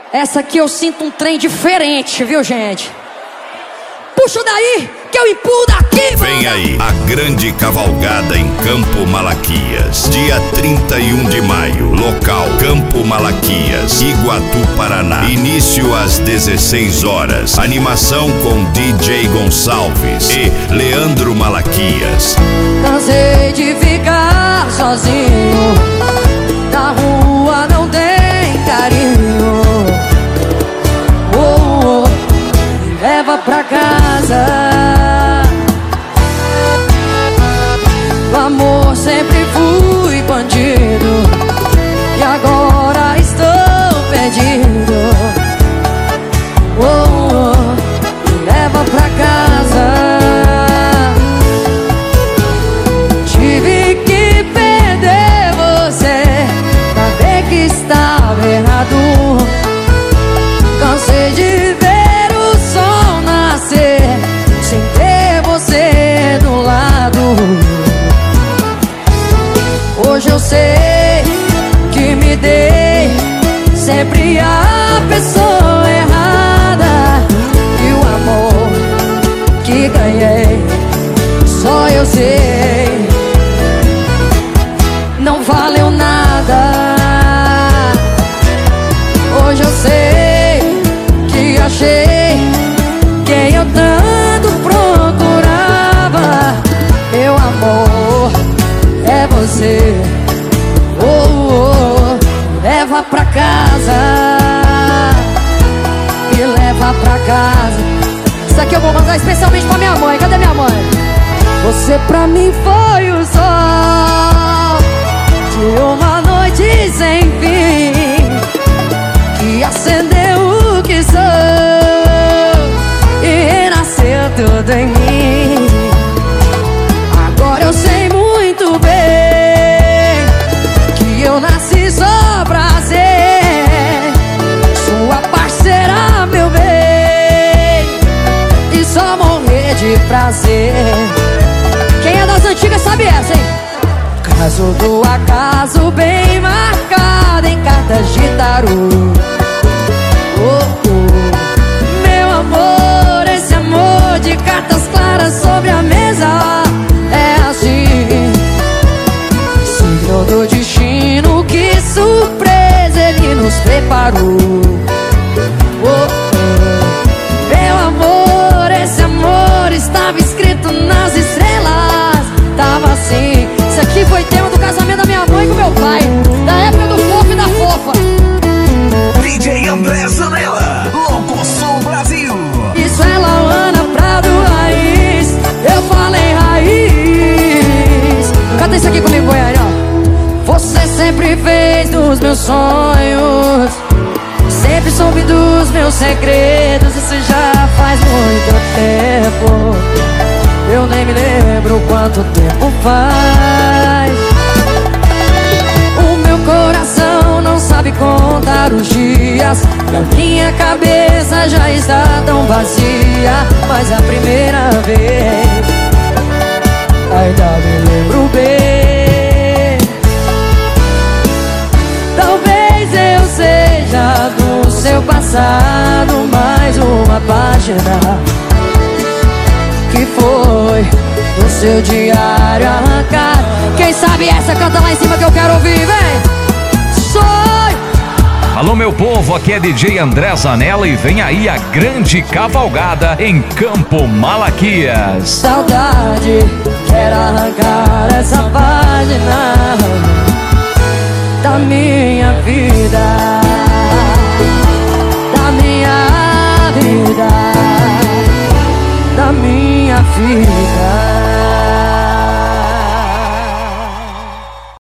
Essa aqui eu sinto um trem diferente, viu, gente? Puxa daí, que eu empurro daqui, mano. Vem aí, a grande cavalgada em Campo Malaquias. Dia 31 de maio. Local, Campo Malaquias, Iguatu, Paraná. Início às 16 horas. Animação com DJ Gonçalves e Leandro Malaquias. Cansei de ficar sozinho. Na rua não tem carinho. Oh, oh. Leva pra casa. No amor sempre fui bandido e agora estou perdido. Oh, oh, leva pra casa. Tive que perder você pra ver que estava errado. Cansei de ver o sol nascer sem ter você do lado. Hoje eu sei que me dei sempre a pessoa errada. E o amor que ganhei só eu sei não valeu nada. Hoje eu sei que achei quem eu tanto procurava. Meu amor é você. Oh, oh, leva pra casa. Me leva pra casa. Isso aqui eu vou mandar especialmente pra minha mãe. Cadê minha mãe? Você pra mim foi o sol de uma noite sem fim, que acendeu o que sou e renasceu tudo em mim. Agora eu sei muito bem que eu nasci só pra ser sua parceira, meu bem, e só morrer de prazer. Quem é das antigas sabe essa, hein? Caso do acaso bem marcado em cartas de tarô. Oh, oh, meu amor, esse amor de cartas claras sobre a mesa é assim. Signo do destino, que surpresa ele nos preparou. Oh, oh, meu amor, esse amor estava escrito nas estrelas. Tava assim. Isso aqui foi tema do casamento da minha mãe com meu pai, da época do fofo e da fofa. DJ André Zanella, Louco Som Brasil. Isso é Lauana Prado Raiz. Eu falei raiz. Canta isso aqui comigo, Goiânia. Você sempre fez dos meus sonhos, sempre soube dos meus segredos. Isso já faz muito tempo, eu nem me lembro quanto tempo faz. O meu coração não sabe contar os dias, a minha cabeça já está tão vazia. Mas a primeira vez ainda me lembro bem. Talvez eu seja do seu passado mais uma página que foi do seu diário arrancado. Quem sabe essa canta lá em cima que eu quero ouvir, vem! Sonho! Alô, meu povo, aqui é DJ André Zanella e vem aí a grande cavalgada em Campo Malaquias. Saudade, quero arrancar essa página da minha vida, da minha vida, da minha vida.